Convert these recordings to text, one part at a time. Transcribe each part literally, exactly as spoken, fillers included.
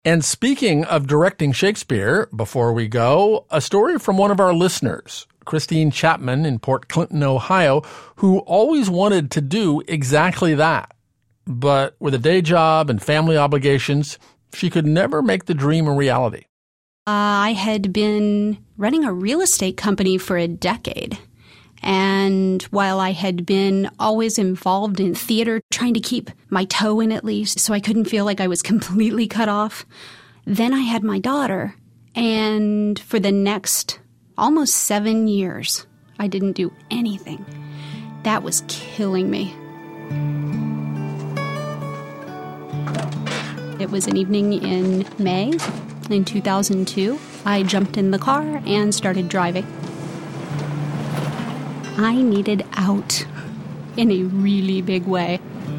And speaking of directing Shakespeare, before we go, a story from one of our listeners, Christine Chapman in Port Clinton, Ohio, who always wanted to do exactly that. But with a day job and family obligations, she could never make the dream a reality. Uh, I had been running a real estate company for a decade. And while I had been always involved in theater, trying to keep my toe in at least so I couldn't feel like I was completely cut off, then I had my daughter. And for the next almost seven years, I didn't do anything. That was killing me. It was an evening in May in two thousand two. I jumped in the car and started driving. I needed out in a really big way.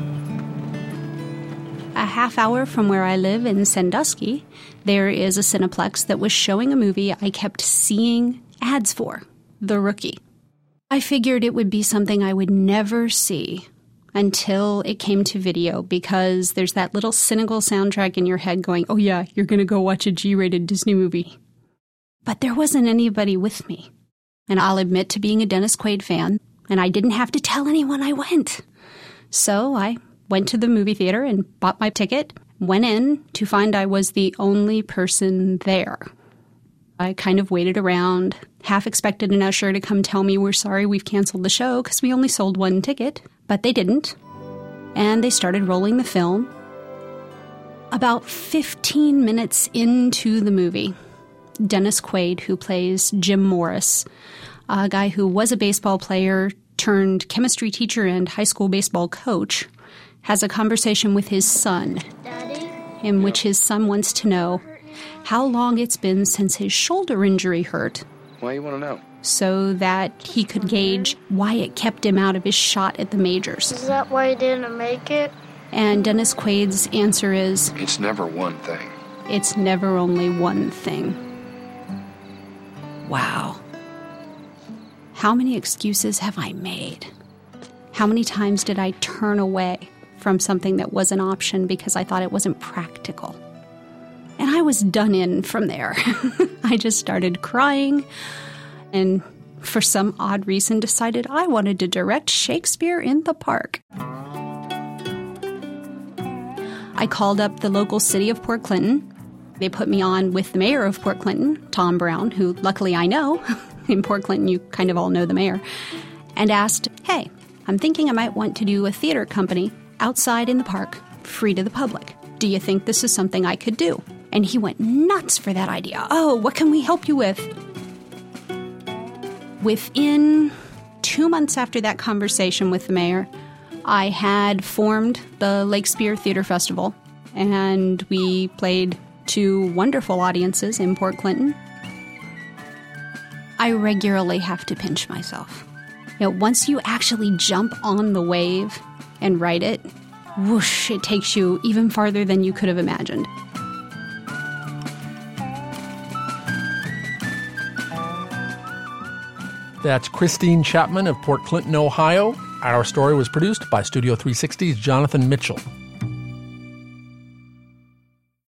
A half hour from where I live in Sandusky, there is a Cineplex that was showing a movie I kept seeing ads for, The Rookie. I figured it would be something I would never see until it came to video, because there's that little cynical soundtrack in your head going, oh yeah, you're going to go watch a G-rated Disney movie. But there wasn't anybody with me. And I'll admit to being a Dennis Quaid fan, and I didn't have to tell anyone I went. So I went to the movie theater and bought my ticket, went in to find I was the only person there. I kind of waited around, half expected an usher to come tell me we're sorry we've canceled the show because we only sold one ticket, but they didn't. And they started rolling the film. About fifteen minutes into the movie, Dennis Quaid, who plays Jim Morris, a guy who was a baseball player turned chemistry teacher and high school baseball coach, has a conversation with his son, Daddy? In which his son wants to know how long it's been since his shoulder injury hurt. Why you want to know? So that he could gauge why it kept him out of his shot at the majors. Is that why he didn't make it? And Dennis Quaid's answer is, it's never one thing. It's never only one thing. Wow. How many excuses have I made? How many times did I turn away from something that was an option because I thought it wasn't practical? And I was done in from there. I just started crying and for some odd reason decided I wanted to direct Shakespeare in the Park. I called up the local city of Port Clinton. They put me on with the mayor of Port Clinton, Tom Brown, who luckily I know. In Port Clinton, you kind of all know the mayor. And asked, hey, I'm thinking I might want to do a theater company outside in the park, free to the public. Do you think this is something I could do? And he went nuts for that idea. Oh, what can we help you with? Within two months after that conversation with the mayor, I had formed the Lake Spear Theater Festival, and we played to wonderful audiences in Port Clinton. I regularly have to pinch myself. You know, once you actually jump on the wave and ride it, whoosh, it takes you even farther than you could have imagined. That's Christine Chapman of Port Clinton, Ohio. Our story was produced by Studio three sixty's Jonathan Mitchell.